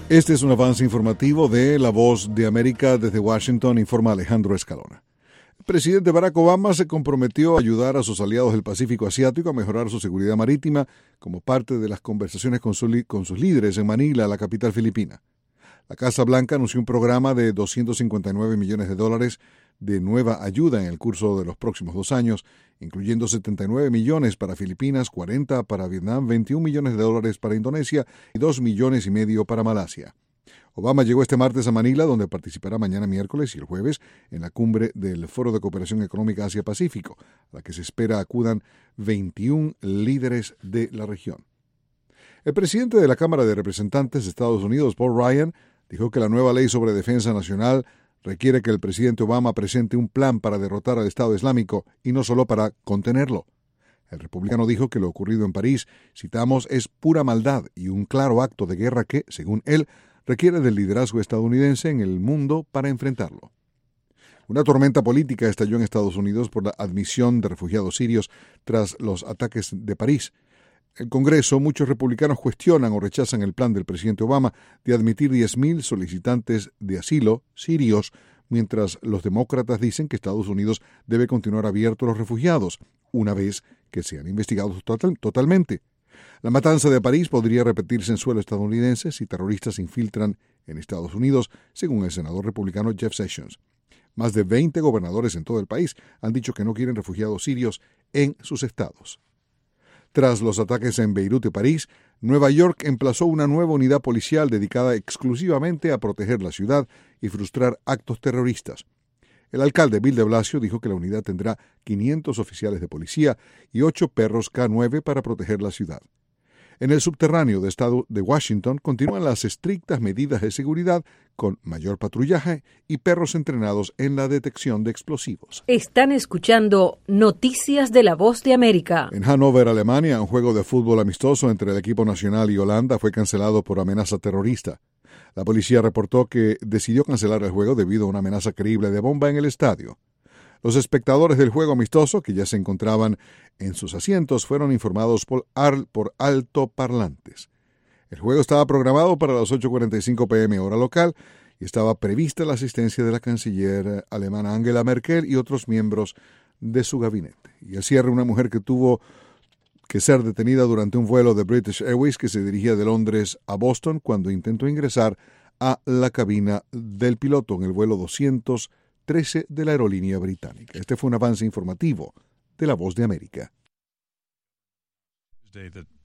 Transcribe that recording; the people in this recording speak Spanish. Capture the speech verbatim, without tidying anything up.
Este es un avance informativo de La Voz de América. Desde Washington informa Alejandro Escalona. El presidente Barack Obama se comprometió a ayudar a sus aliados del Pacífico Asiático a mejorar su seguridad marítima como parte de las conversaciones con, su, con sus líderes en Manila, la capital filipina. La Casa Blanca anunció un programa de doscientos cincuenta y nueve millones de dólares de nueva ayuda en el curso de los próximos dos años, incluyendo setenta y nueve millones para Filipinas, cuarenta para Vietnam, veintiún millones de dólares para Indonesia y dos millones y medio para Malasia. Obama llegó este martes a Manila, donde participará mañana miércoles y el jueves en la cumbre del Foro de Cooperación Económica Asia-Pacífico, a la que se espera acudan veintiún líderes de la región. El presidente de la Cámara de Representantes de Estados Unidos, Paul Ryan, dijo que la nueva ley sobre defensa nacional requiere que el presidente Obama presente un plan para derrotar al Estado Islámico y no solo para contenerlo. El republicano dijo que lo ocurrido en París, citamos, es pura maldad y un claro acto de guerra que, según él, requiere del liderazgo estadounidense en el mundo para enfrentarlo. Una tormenta política estalló en Estados Unidos por la admisión de refugiados sirios tras los ataques de París. En el Congreso, muchos republicanos cuestionan o rechazan el plan del presidente Obama de admitir diez mil solicitantes de asilo sirios, mientras los demócratas dicen que Estados Unidos debe continuar abierto a los refugiados, una vez que sean investigados total, totalmente. La matanza de París podría repetirse en suelo estadounidense si terroristas se infiltran en Estados Unidos, según el senador republicano Jeff Sessions. Más de veinte gobernadores en todo el país han dicho que no quieren refugiados sirios en sus estados. Tras los ataques en Beirut y París, Nueva York emplazó una nueva unidad policial dedicada exclusivamente a proteger la ciudad y frustrar actos terroristas. El alcalde Bill de Blasio dijo que la unidad tendrá quinientos oficiales de policía y ocho perros K nueve para proteger la ciudad. En el subterráneo del estado de Washington continúan las estrictas medidas de seguridad con mayor patrullaje y perros entrenados en la detección de explosivos. Están escuchando Noticias de La Voz de América. En Hannover, Alemania, un juego de fútbol amistoso entre el equipo nacional y Holanda fue cancelado por amenaza terrorista. La policía reportó que decidió cancelar el juego debido a una amenaza creíble de bomba en el estadio. Los espectadores del juego amistoso, que ya se encontraban en sus asientos, fueron informados por, por altoparlantes. El juego estaba programado para las ocho cuarenta y cinco p m hora local y estaba prevista la asistencia de la canciller alemana Angela Merkel y otros miembros de su gabinete. Y al cierre, una mujer que tuvo que ser detenida durante un vuelo de British Airways que se dirigía de Londres a Boston cuando intentó ingresar a la cabina del piloto en el vuelo doscientos trece de la aerolínea británica. Este fue un avance informativo de La Voz de América.